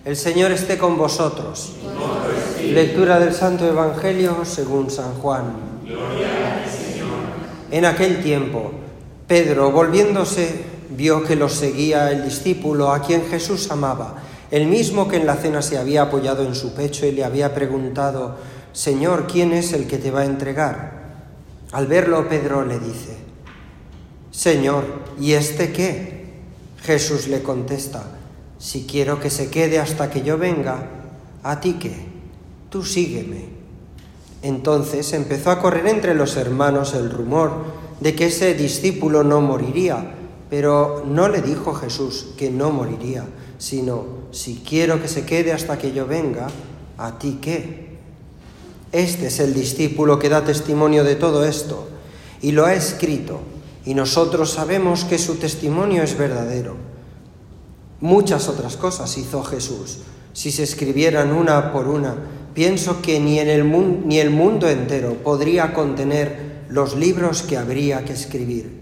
El Señor esté con vosotros. Lectura del Santo Evangelio según San Juan. Gloria al Señor. En aquel tiempo, Pedro, volviéndose, vio que los seguía el discípulo a quien Jesús amaba, el mismo que en la cena se había apoyado en su pecho y le había preguntado: Señor, ¿quién es el que te va a entregar? Al verlo, Pedro le dice: Señor, ¿y este qué? Jesús le contesta: Si quiero que se quede hasta que yo venga, ¿a ti qué? Tú sígueme. Entonces empezó a correr entre los hermanos el rumor de que ese discípulo no moriría, pero no le dijo Jesús que no moriría, sino: si quiero que se quede hasta que yo venga, ¿a ti qué? Este es el discípulo que da testimonio de todo esto, y lo ha escrito, y nosotros sabemos que su testimonio es verdadero. Muchas otras cosas hizo Jesús. Si se escribieran una por una, pienso que ni el mundo entero podría contener los libros que habría que escribir.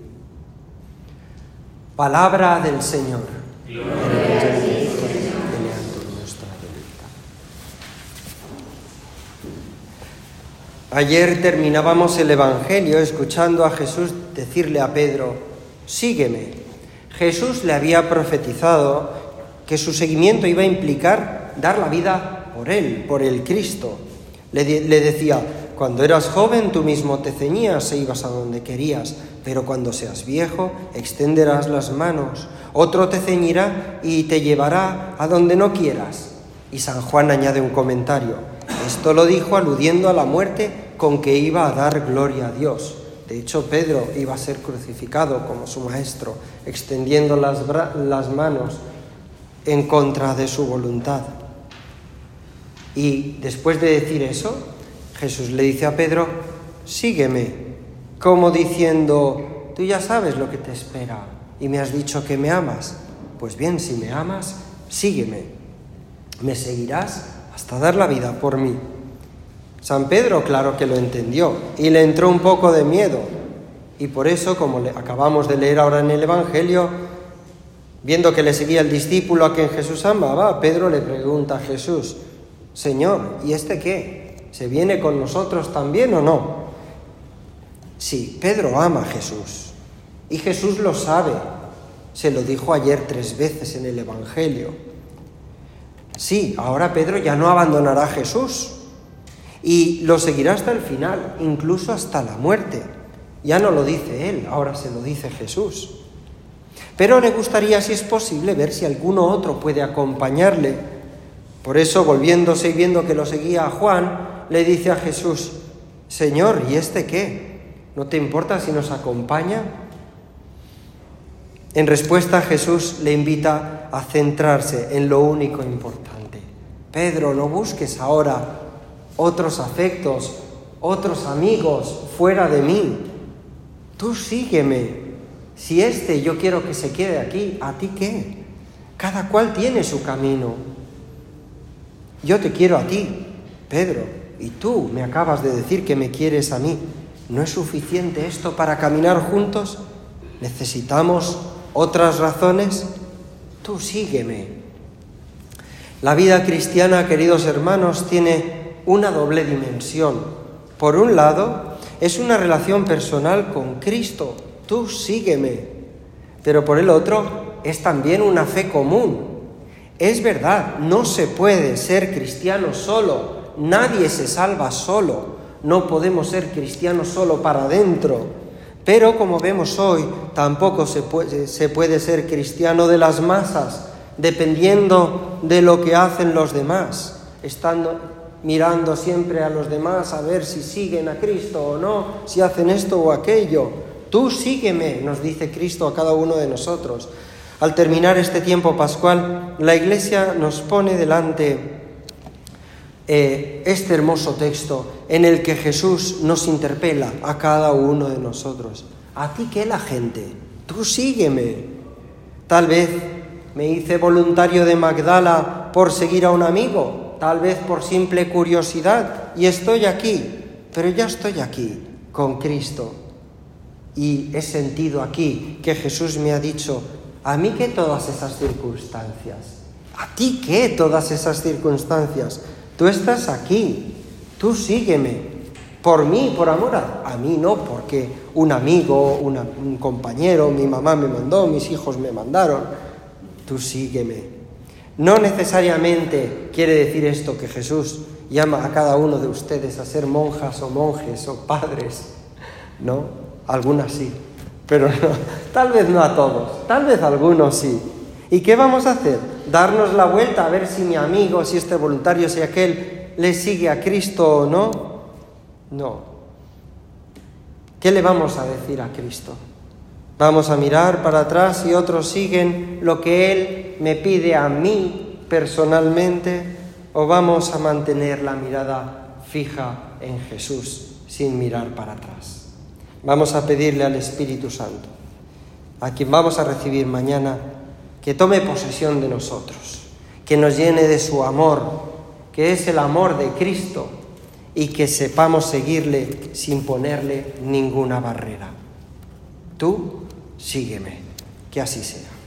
Palabra del Señor. Gloria a ti, Señor. Ayer terminábamos el Evangelio escuchando a Jesús decirle a Pedro: sígueme. Jesús le había profetizado que su seguimiento iba a implicar dar la vida por él, por el Cristo. Le decía: cuando eras joven tú mismo te ceñías e ibas a donde querías, pero cuando seas viejo extenderás las manos, otro te ceñirá y te llevará a donde no quieras. Y San Juan añade un comentario: esto lo dijo aludiendo a la muerte con que iba a dar gloria a Dios. De hecho, Pedro iba a ser crucificado como su maestro, extendiendo las manos en contra de su voluntad. Y después de decir eso, Jesús le dice a Pedro: sígueme, como diciendo: tú ya sabes lo que te espera y me has dicho que me amas. Pues bien, si me amas, sígueme. Me seguirás hasta dar la vida por mí. San Pedro, claro que lo entendió y le entró un poco de miedo. Y por eso, como acabamos de leer ahora en el Evangelio, viendo que le seguía el discípulo a quien Jesús amaba, Pedro le pregunta a Jesús: Señor, ¿y este qué? ¿Se viene con nosotros también o no? Sí, Pedro ama a Jesús. Y Jesús lo sabe. Se lo dijo ayer 3 veces en el Evangelio. Sí, ahora Pedro ya no abandonará a Jesús. Y lo seguirá hasta el final, incluso hasta la muerte. Ya no lo dice él, ahora se lo dice Jesús. Pero le gustaría, si es posible, ver si alguno otro puede acompañarle. Por eso, volviéndose y viendo que lo seguía a Juan, le dice a Jesús: Señor, ¿y este qué? ¿No te importa si nos acompaña? En respuesta, Jesús le invita a centrarse en lo único importante. Pedro, no busques ahora otros afectos, otros amigos fuera de mí. Tú sígueme. Si yo quiero que se quede aquí, ¿a ti qué? Cada cual tiene su camino. Yo te quiero a ti, Pedro, y tú me acabas de decir que me quieres a mí. ¿No es suficiente esto para caminar juntos? ¿Necesitamos otras razones? Tú sígueme. La vida cristiana, queridos hermanos, tiene una doble dimensión. Por un lado, es una relación personal con Cristo: tú sígueme. Pero por el otro, es también una fe común. Es verdad, no se puede ser cristiano solo. Nadie se salva solo. No podemos ser cristianos solo para adentro. Pero como vemos hoy, tampoco se puede ser cristiano de las masas, dependiendo de lo que hacen los demás, mirando siempre a los demás a ver si siguen a Cristo o no, si hacen esto o aquello. Tú sígueme, nos dice Cristo a cada uno de nosotros. Al terminar este tiempo pascual, la Iglesia nos pone delante este hermoso texto en el que Jesús nos interpela a cada uno de nosotros. ¿A ti qué la gente? Tú sígueme. Tal vez me hice voluntario de Magdala por seguir a un amigo, tal vez por simple curiosidad, y estoy aquí, pero ya estoy aquí con Cristo. Y he sentido aquí que Jesús me ha dicho: a mí que todas esas circunstancias, ¿A ti qué todas esas circunstancias? Tú estás aquí, tú sígueme. Por mí, por amor a mí, no porque un amigo, un compañero, mi mamá me mandó, mis hijos me mandaron. Tú sígueme. No necesariamente quiere decir esto que Jesús llama a cada uno de ustedes a ser monjas o monjes o padres, ¿no? Algunas sí, pero no, tal vez no a todos, tal vez a algunos sí. ¿Y qué vamos a hacer? ¿Darnos la vuelta a ver si mi amigo, si este voluntario, si aquel le sigue a Cristo o no? No. ¿Qué le vamos a decir a Cristo? ¿Vamos a mirar para atrás y otros siguen lo que Él me pide a mí personalmente? ¿O vamos a mantener la mirada fija en Jesús sin mirar para atrás? Vamos a pedirle al Espíritu Santo, a quien vamos a recibir mañana, que tome posesión de nosotros, que nos llene de su amor, que es el amor de Cristo, y que sepamos seguirle sin ponerle ninguna barrera. Tú sígueme, que así sea.